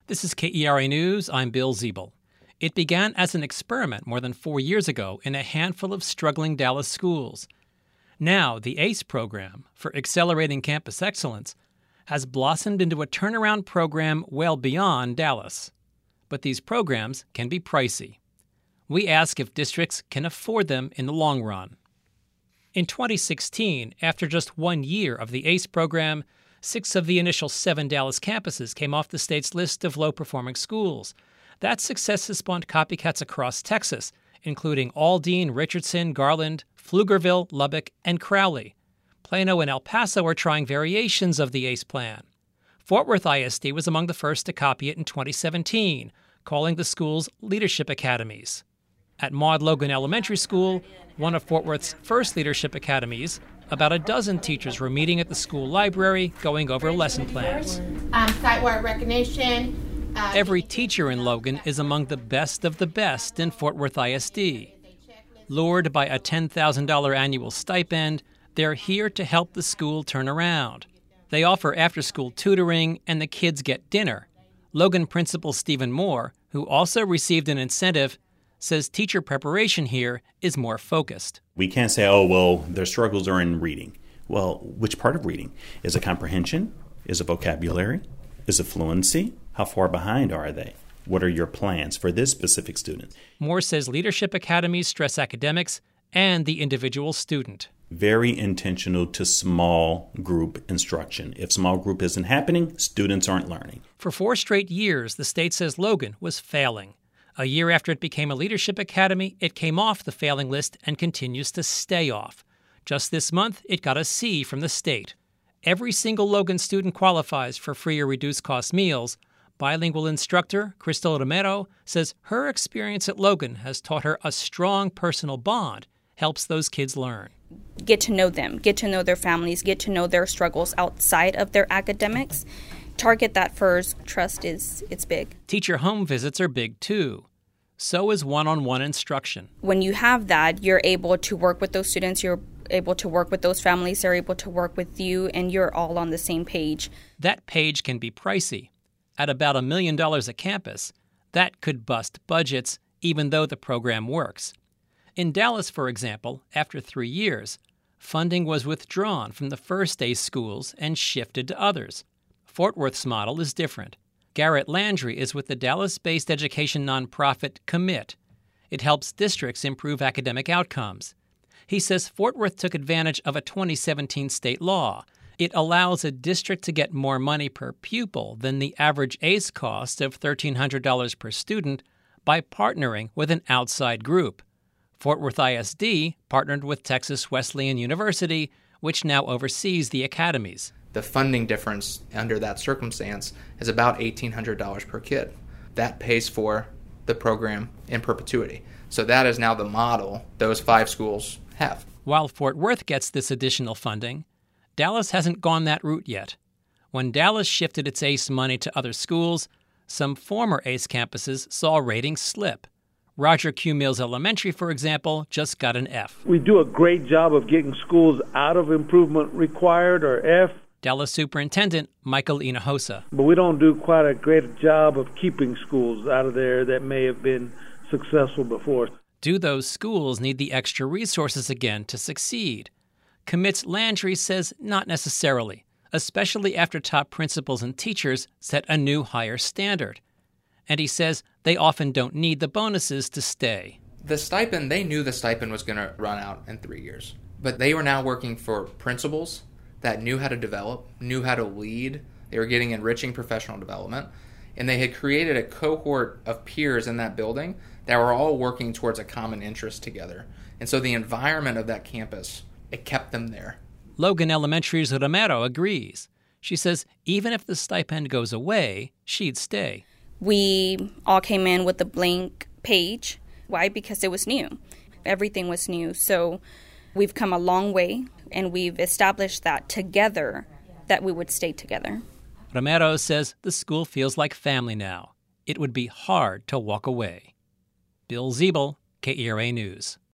This is KERA News. I'm Bill Ziebel. It began as an experiment more than 4 years ago in a handful of struggling Dallas schools. Now, the ACE program, for Accelerating Campus Excellence, has blossomed into a turnaround program well beyond Dallas. But these programs can be pricey. We ask if districts can afford them in the long run. In 2016, after just 1 year of the ACE program, 6 of the initial 7 Dallas campuses came off the state's list of low-performing schools. That success has spawned copycats across Texas, including Aldine, Richardson, Garland, Pflugerville, Lubbock, and Crowley. Plano and El Paso are trying variations of the ACE plan. Fort Worth ISD was among the first to copy it in 2017, calling the schools leadership academies. At Maud Logan Elementary School, one of Fort Worth's first leadership academies, about a dozen teachers were meeting at the school library going over lesson plans. Site-wide recognition. Every teacher in Logan is among the best of the best in Fort Worth ISD. Lured by a $10,000 annual stipend, they're here to help the school turn around. They offer after-school tutoring, and the kids get dinner. Logan Principal Stephen Moore, who also received an incentive, says teacher preparation here is more focused. We can't say, oh, well, their struggles are in reading. Well, which part of reading? Is it comprehension? Is it vocabulary? Is it fluency? How far behind are they? What are your plans for this specific student? Moore says leadership academies stress academics and the individual student. Very intentional to small group instruction. If small group isn't happening, students aren't learning. For 4 straight years, the state says Logan was failing. A year after it became a leadership academy, it came off the failing list and continues to stay off. Just this month, it got a C from the state. Every single Logan student qualifies for free or reduced cost meals. Bilingual instructor Crystal Romero says her experience at Logan has taught her a strong personal bond helps those kids learn. Get to know them, get to know their families, get to know their struggles outside of their academics. Target that first. Trust it's big. Teacher home visits are big too. So is one-on-one instruction. When you have that, you're able to work with those students, you're able to work with those families, they're able to work with you, and you're all on the same page. That page can be pricey. At about $1 million a campus, that could bust budgets even though the program works. In Dallas, for example, after 3 years, funding was withdrawn from the first ACE schools and shifted to others. Fort Worth's model is different. Garrett Landry is with the Dallas-based education nonprofit Commit. It helps districts improve academic outcomes. He says Fort Worth took advantage of a 2017 state law. It allows a district to get more money per pupil than the average ACE cost of $1,300 per student by partnering with an outside group. Fort Worth ISD partnered with Texas Wesleyan University, which now oversees the academies. The funding difference under that circumstance is about $1,800 per kid. That pays for the program in perpetuity. So that is now the model those 5 schools have. While Fort Worth gets this additional funding, Dallas hasn't gone that route yet. When Dallas shifted its ACE money to other schools, some former ACE campuses saw ratings slip. Roger Q. Mills Elementary, for example, just got an F. We do a great job of getting schools out of improvement required, or F. Dallas Superintendent Michael Hinojosa. But we don't do quite a great job of keeping schools out of there that may have been successful before. Do those schools need the extra resources again to succeed? Commit's Landry says not necessarily, especially after top principals and teachers set a new higher standard. And he says they often don't need the bonuses to stay. The stipend, they knew the stipend was going to run out in 3 years. But they were now working for principals that knew how to develop, knew how to lead. They were getting enriching professional development. And they had created a cohort of peers in that building that were all working towards a common interest together. And so the environment of that campus, it kept them there. Logan Elementary's Romero agrees. She says even if the stipend goes away, she'd stay. We all came in with a blank page. Why? Because it was new. Everything was new. So we've come a long way, and we've established that together, that we would stay together. Romero says the school feels like family now. It would be hard to walk away. Bill Ziebel, KERA News.